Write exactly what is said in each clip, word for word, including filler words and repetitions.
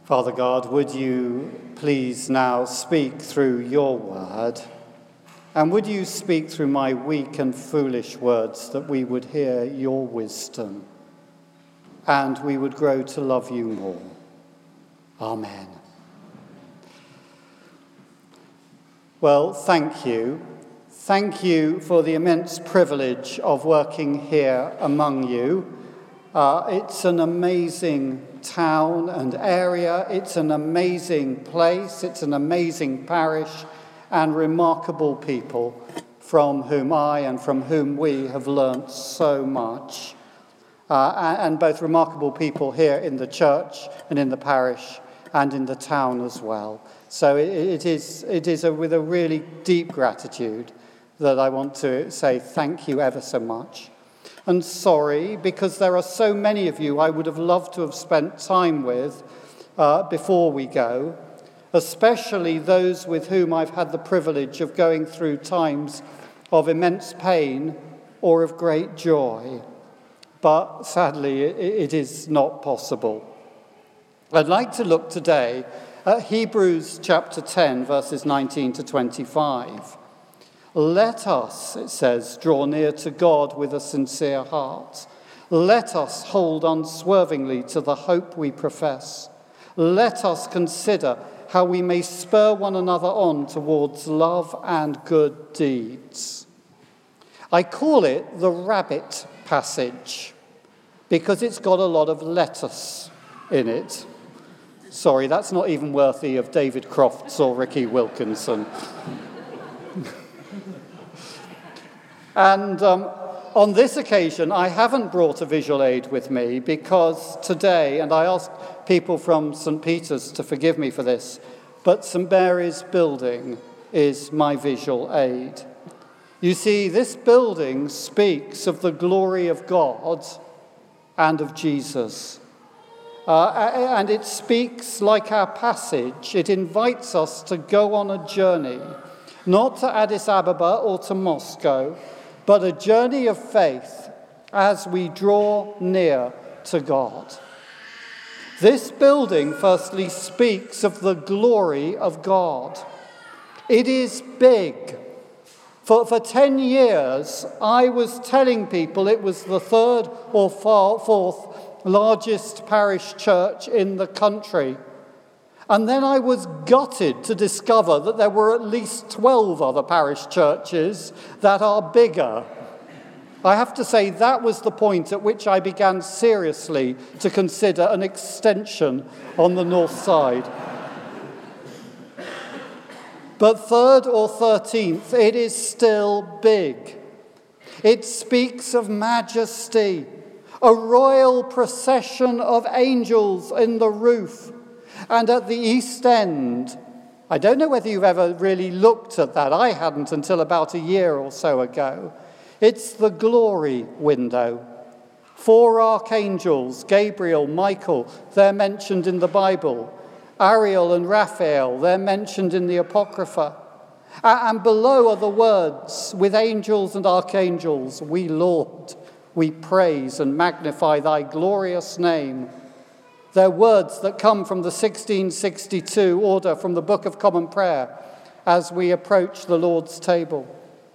Father God, would you please now speak through your word, and would you speak through my weak and foolish words that we would hear your wisdom and we would grow to love you more. Amen. Well, thank you. Thank you for the immense privilege of working here among you. Uh, it's an amazing town and area. It's an amazing place. It's an amazing parish and remarkable people from whom I and from whom we have learnt so much. Uh, and both remarkable people here in the church and in the parish and in the town as well. So it, it is, it is a, with a really deep gratitude that I want to say thank you ever so much. And sorry, because there are so many of you I would have loved to have spent time with uh, before we go, especially those with whom I've had the privilege of going through times of immense pain or of great joy. But sadly, it, it is not possible. I'd like to look today at Hebrews chapter ten, verses nineteen to twenty-five. Let us, it says, draw near to God with a sincere heart. Let us hold unswervingly to the hope we profess. Let us consider how we may spur one another on towards love and good deeds. I call it the rabbit passage because it's got a lot of lettuce in it. Sorry, that's not even worthy of David Crofts or Ricky Wilkinson. And um, on this occasion, I haven't brought a visual aid with me because today, and I asked people from Saint Peter's to forgive me for this, but Saint Mary's building is my visual aid. You see, this building speaks of the glory of God and of Jesus. Uh, and it speaks like our passage. It invites us to go on a journey, not to Addis Ababa or to Moscow, but a journey of faith as we draw near to God. This building, firstly, speaks of the glory of God. It is big. For, for ten years, I was telling people it was the third or fourth largest parish church in the country. And then I was gutted to discover that there were at least twelve other parish churches that are bigger. I have to say that was the point at which I began seriously to consider an extension on the north side. But third or thirteenth, it is still big. It speaks of majesty, a royal procession of angels in the roof. And at the east end, I don't know whether you've ever really looked at that. I hadn't until about a year or so ago. It's the glory window. Four archangels, Gabriel, Michael, they're mentioned in the Bible. Ariel and Raphael, they're mentioned in the Apocrypha. And below are the words, with angels and archangels, we Lord, we praise and magnify thy glorious name. They're words that come from the sixteen sixty-two order from the Book of Common Prayer as we approach the Lord's table.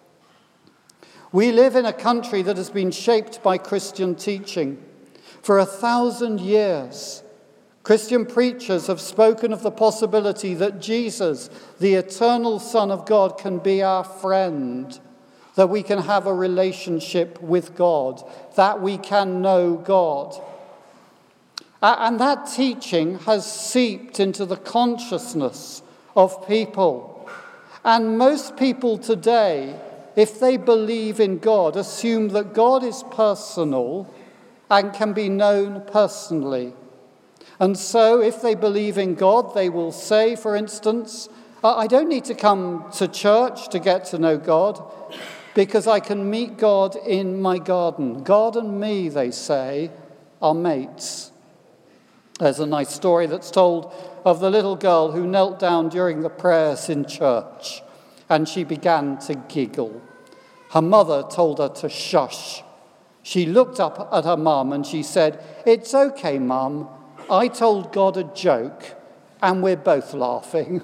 We live in a country that has been shaped by Christian teaching. For a thousand years, Christian preachers have spoken of the possibility that Jesus, the eternal Son of God, can be our friend, that we can have a relationship with God, that we can know God. And that teaching has seeped into the consciousness of people. And most people today, if they believe in God, assume that God is personal and can be known personally. And so if they believe in God, they will say, for instance, I don't need to come to church to get to know God because I can meet God in my garden. God and me, they say, are mates. There's a nice story that's told of the little girl who knelt down during the prayers in church, and she began to giggle. Her mother told her to shush. She looked up at her mum and she said, "It's okay, Mum. I told God a joke, and we're both laughing.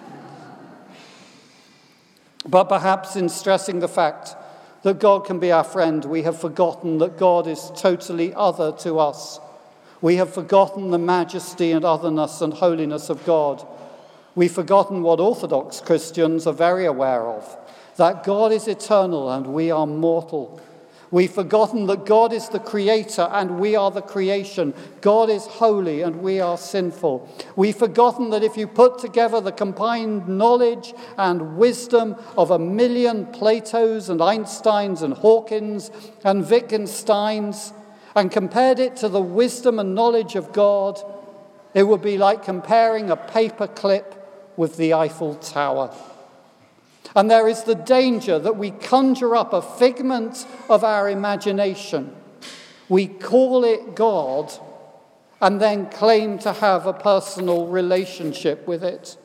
But perhaps in stressing the fact that God can be our friend, we have forgotten that God is totally other to us. We have forgotten the majesty and otherness and holiness of God. We've forgotten what Orthodox Christians are very aware of, that God is eternal and we are mortal. We've forgotten that God is the creator and we are the creation. God is holy and we are sinful. We've forgotten that if you put together the combined knowledge and wisdom of a million Platos and Einsteins and Hawkins and Wittgensteins and compared it to the wisdom and knowledge of God, it would be like comparing a paper clip with the Eiffel Tower. And there is the danger that we conjure up a figment of our imagination. We call it God and then claim to have a personal relationship with it.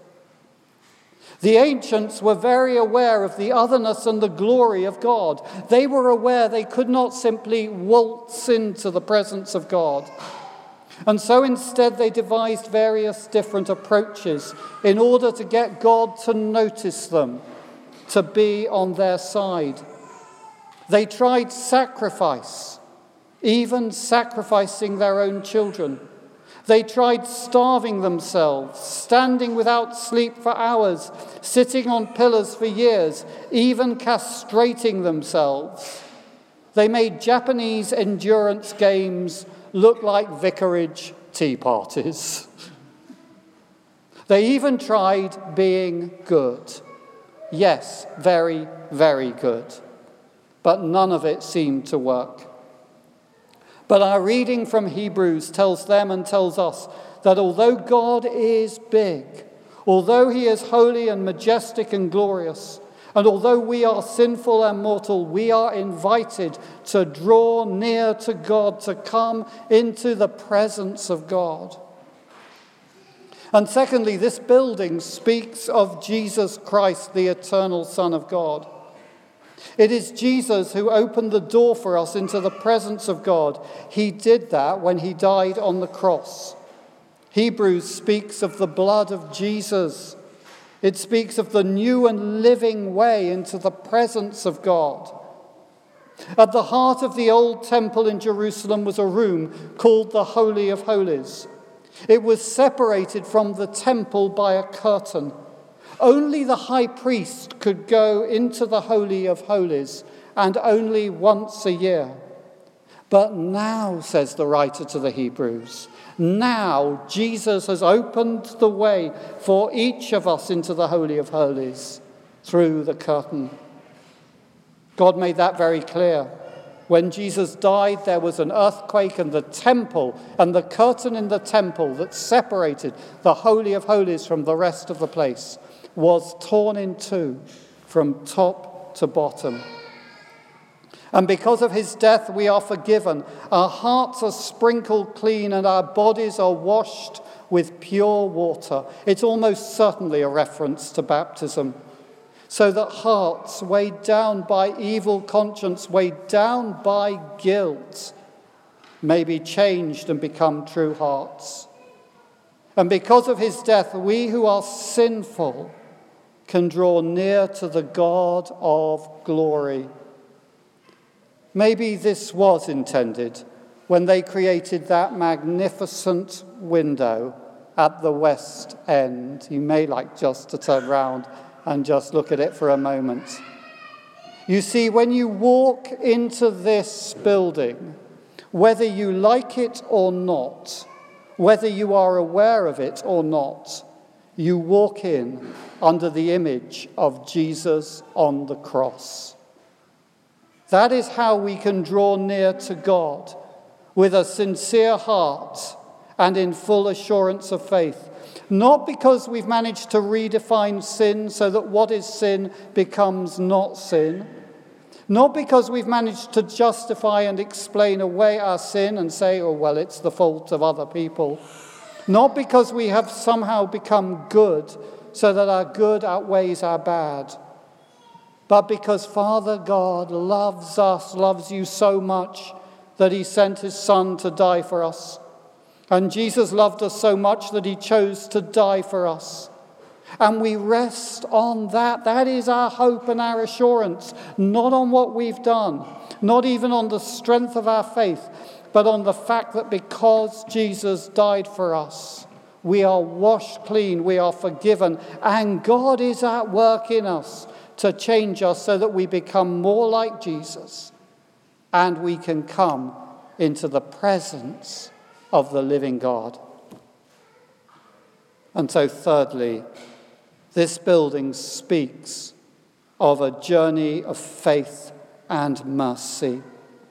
The ancients were very aware of the otherness and the glory of God. They were aware they could not simply waltz into the presence of God. And so instead they devised various different approaches in order to get God to notice them, to be on their side. They tried sacrifice, even sacrificing their own children. They tried starving themselves, standing without sleep for hours, sitting on pillars for years, even castrating themselves. They made Japanese endurance games look like vicarage tea parties. They even tried being good. Yes, very, very good. But none of it seemed to work. But our reading from Hebrews tells them and tells us that although God is big, although he is holy and majestic and glorious, and although we are sinful and mortal, we are invited to draw near to God, to come into the presence of God. And secondly, this building speaks of Jesus Christ, the eternal Son of God. It is Jesus who opened the door for us into the presence of God. He did that when he died on the cross. Hebrews speaks of the blood of Jesus. It speaks of the new and living way into the presence of God. At the heart of the old temple in Jerusalem was a room called the Holy of Holies. It was separated from the temple by a curtain. Only the high priest could go into the Holy of Holies, and only once a year. But now, says the writer to the Hebrews, now Jesus has opened the way for each of us into the Holy of Holies through the curtain. God made that very clear. When Jesus died, there was an earthquake, and the temple and the curtain in the temple that separated the Holy of Holies from the rest of the place was torn in two from top to bottom. And because of his death, we are forgiven. Our hearts are sprinkled clean and our bodies are washed with pure water. It's almost certainly a reference to baptism. So that hearts weighed down by evil conscience, weighed down by guilt, may be changed and become true hearts. And because of his death, we who are sinful can draw near to the God of glory. Maybe this was intended when they created that magnificent window at the west end. You may like just to turn round and just look at it for a moment. You see, when you walk into this building, whether you like it or not, whether you are aware of it or not, you walk in under the image of Jesus on the cross. That is how we can draw near to God with a sincere heart and in full assurance of faith. Not because we've managed to redefine sin so that what is sin becomes not sin. Not because we've managed to justify and explain away our sin and say, oh, well, it's the fault of other people. Not because we have somehow become good so that our good outweighs our bad. But because Father God loves us, loves you so much that he sent his Son to die for us. And Jesus loved us so much that he chose to die for us. And we rest on that. That is our hope and our assurance, not on what we've done, not even on the strength of our faith, but on the fact that because Jesus died for us, we are washed clean, we are forgiven, and God is at work in us to change us so that we become more like Jesus and we can come into the presence of the living God. And so thirdly, this building speaks of a journey of faith and mercy.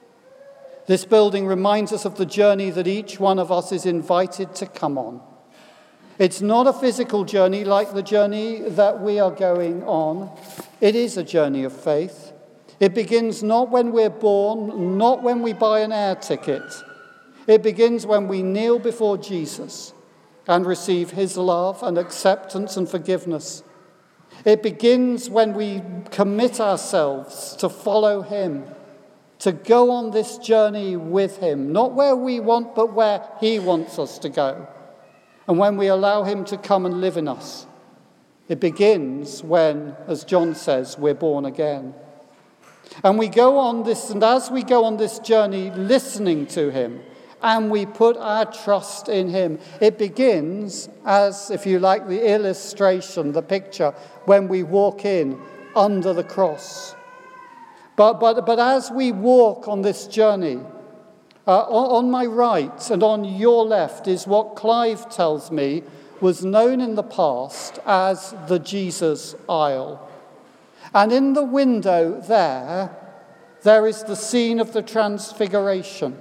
This building reminds us of the journey that each one of us is invited to come on. It's not a physical journey like the journey that we are going on. It is a journey of faith. It begins not when we're born, not when we buy an air ticket. It begins when we kneel before Jesus and receive his love and acceptance and forgiveness. It begins when we commit ourselves to follow him, to go on this journey with him, not where we want, but where he wants us to go. And when we allow him to come and live in us. It begins when, as John says, we're born again. And we go on this, and as we go on this journey listening to him, and we put our trust in him, it begins as, if you like, the illustration, the picture, when we walk in under the cross. But, but, but as we walk on this journey, Uh, on, on my right and on your left is what Clive tells me was known in the past as the Jesus aisle. And in the window there, there is the scene of the Transfiguration.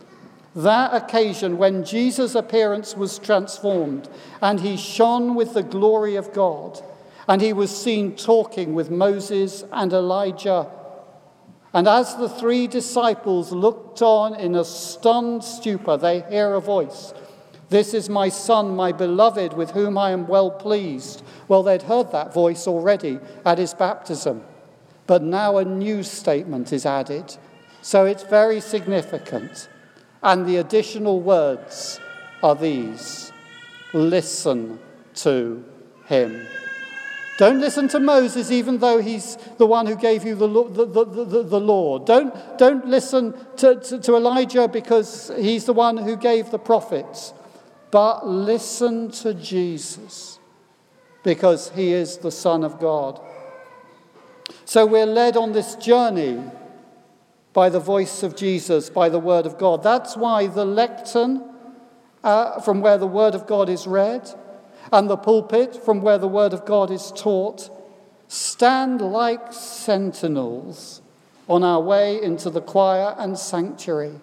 That occasion when Jesus' appearance was transformed and he shone with the glory of God and he was seen talking with Moses and Elijah. And as the three disciples looked on in a stunned stupor, they hear a voice. "This is my son, my beloved, with whom I am well pleased." Well, they'd heard that voice already at his baptism. But now a new statement is added. So it's very significant. And the additional words are these: listen to him. Don't listen to Moses, even though he's the one who gave you the, the, the, the, the law. Don't, don't listen to, to, to Elijah because he's the one who gave the prophets. But listen to Jesus because he is the Son of God. So we're led on this journey by the voice of Jesus, by the word of God. That's why the lectern, uh, from where the word of God is read, and the pulpit, from where the word of God is taught, stand like sentinels on our way into the choir and sanctuary.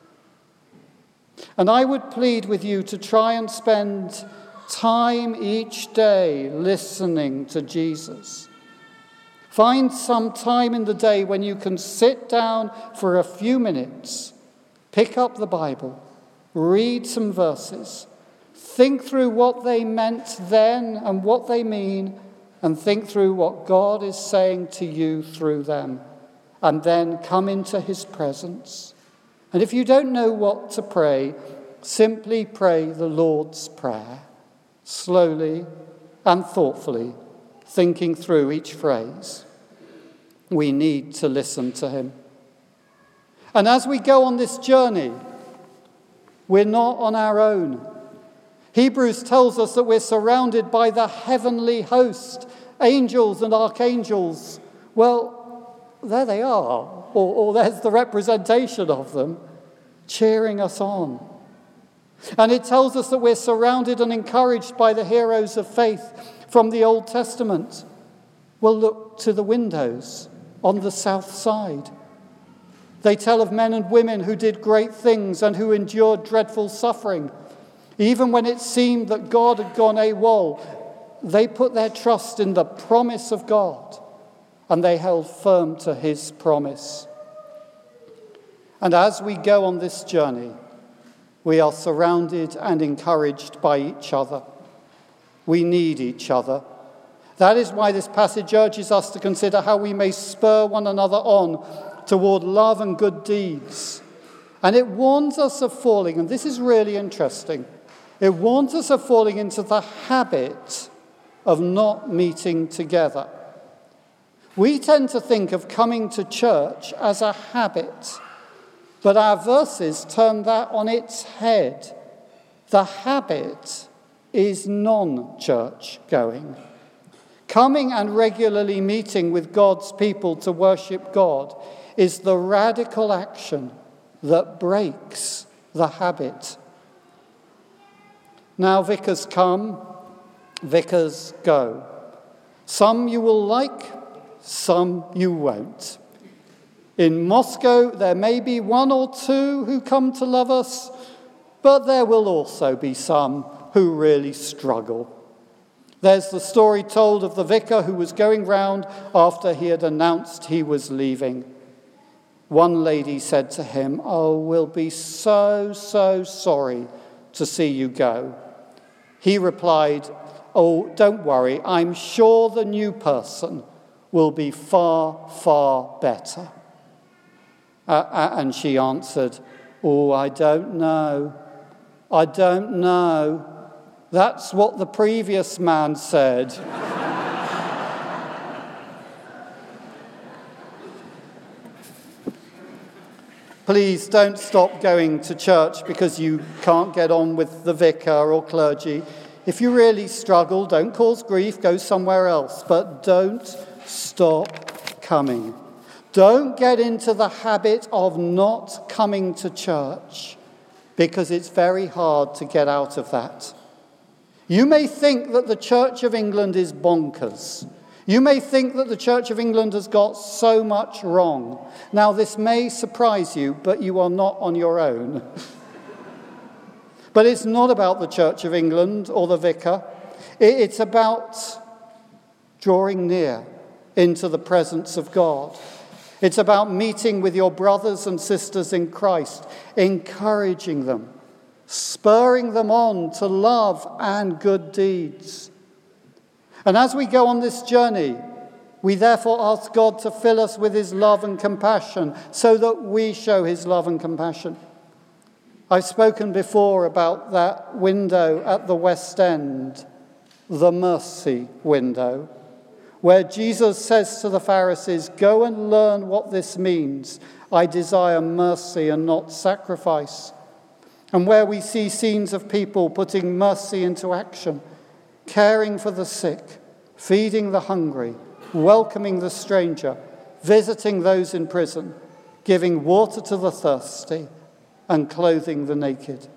And I would plead with you to try and spend time each day listening to Jesus. Find some time in the day when you can sit down for a few minutes, pick up the Bible, read some verses, think through what they meant then and what they mean, and think through what God is saying to you through them, and then come into his presence. And if you don't know what to pray, simply pray the Lord's Prayer, slowly and thoughtfully, thinking through each phrase. We need to listen to him. And as we go on this journey, we're not on our own. Hebrews tells us that we're surrounded by the heavenly host, angels and archangels. Well, there they are, or, or there's the representation of them, cheering us on. And it tells us that we're surrounded and encouraged by the heroes of faith from the Old Testament. Well, look to the windows on the south side. They tell of men and women who did great things and who endured dreadful suffering. Even when it seemed that God had gone AWOL, they put their trust in the promise of God, and they held firm to his promise. And as we go on this journey, we are surrounded and encouraged by each other. We need each other. That is why this passage urges us to consider how we may spur one another on toward love and good deeds. And it warns us of falling, and this is really interesting. It warns us of falling into the habit of not meeting together. We tend to think of coming to church as a habit, but our verses turn that on its head. The habit is non-church going. Coming and regularly meeting with God's people to worship God is the radical action that breaks the habit. Now vicars come, vicars go. Some you will like, some you won't. In Moscow, there may be one or two who come to love us, but there will also be some who really struggle. There's the story told of the vicar who was going round after he had announced he was leaving. One lady said to him, "Oh, we'll be so, so sorry to see you go." He replied, "Oh, don't worry, I'm sure the new person will be far, far better." Uh, and she answered, "Oh, I don't know. I don't know. That's what the previous man said." Please don't stop going to church because you can't get on with the vicar or clergy. If you really struggle, don't cause grief, go somewhere else. But don't stop coming. Don't get into the habit of not coming to church, because it's very hard to get out of that. You may think that the Church of England is bonkers. You may think that the Church of England has got so much wrong. Now, this may surprise you, but you are not on your own. But it's not about the Church of England or the vicar. It's about drawing near into the presence of God. It's about meeting with your brothers and sisters in Christ, encouraging them, spurring them on to love and good deeds. And as we go on this journey, we therefore ask God to fill us with his love and compassion so that we show his love and compassion. I've spoken before about that window at the West End, the mercy window, where Jesus says to the Pharisees, "Go and learn what this means. I desire mercy and not sacrifice." And where we see scenes of people putting mercy into action, caring for the sick, feeding the hungry, welcoming the stranger, visiting those in prison, giving water to the thirsty, and clothing the naked.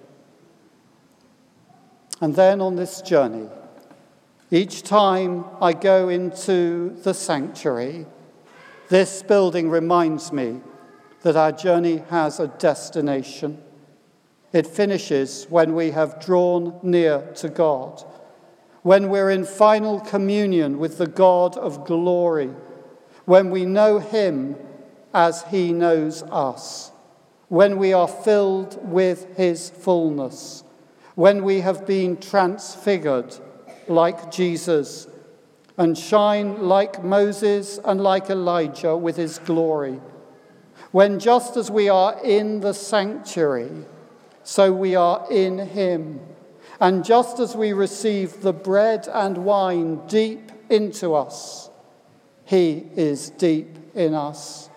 And then on this journey, each time I go into the sanctuary, this building reminds me that our journey has a destination. It finishes when we have drawn near to God, when we're in final communion with the God of glory, when we know him as he knows us, when we are filled with his fullness, when we have been transfigured like Jesus and shine like Moses and like Elijah with his glory, when just as we are in the sanctuary, so we are in him. And just as we receive the bread and wine deep into us, he is deep in us.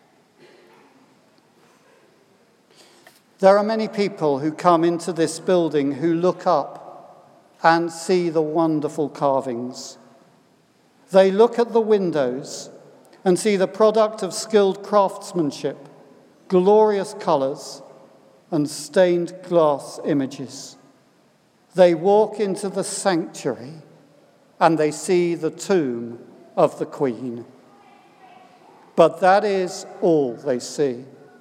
There are many people who come into this building who look up and see the wonderful carvings. They look at the windows and see the product of skilled craftsmanship, glorious colours, and stained glass images. They walk into the sanctuary and they see the tomb of the Queen. But that is all they see.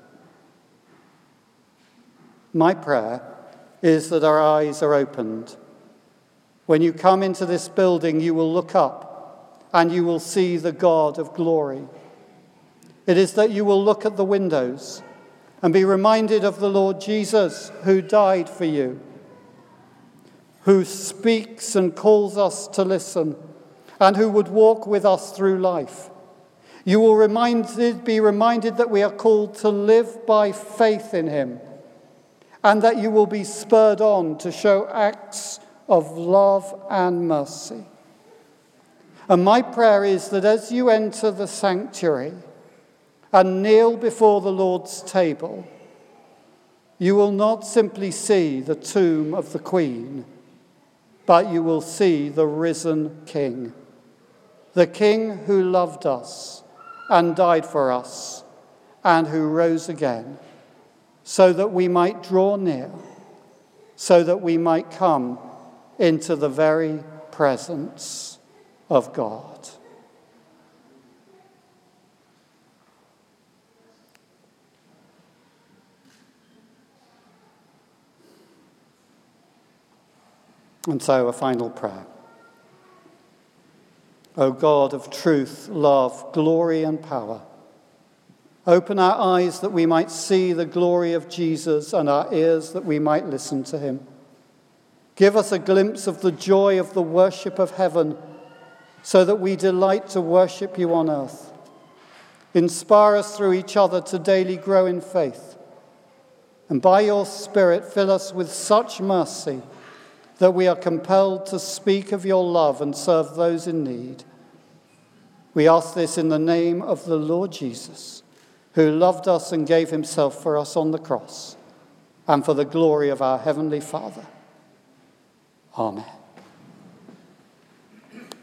My prayer is that our eyes are opened. When you come into this building, you will look up and you will see the God of glory. It is that you will look at the windows and be reminded of the Lord Jesus who died for you, who speaks and calls us to listen, and who would walk with us through life. You will reminded, be reminded that we are called to live by faith in him, and that you will be spurred on to show acts of love and mercy. And my prayer is that as you enter the sanctuary and kneel before the Lord's table, you will not simply see the tomb of the Queen, but you will see the risen King, the King who loved us and died for us and who rose again, so that we might draw near, so that we might come into the very presence of God. And so a final prayer. O God of truth, love, glory and power, open our eyes that we might see the glory of Jesus and our ears that we might listen to him. Give us a glimpse of the joy of the worship of heaven so that we delight to worship you on earth. Inspire us through each other to daily grow in faith. And by your Spirit, fill us with such mercy that we are compelled to speak of your love and serve those in need. We ask this in the name of the Lord Jesus, who loved us and gave himself for us on the cross, and for the glory of our Heavenly Father. Amen.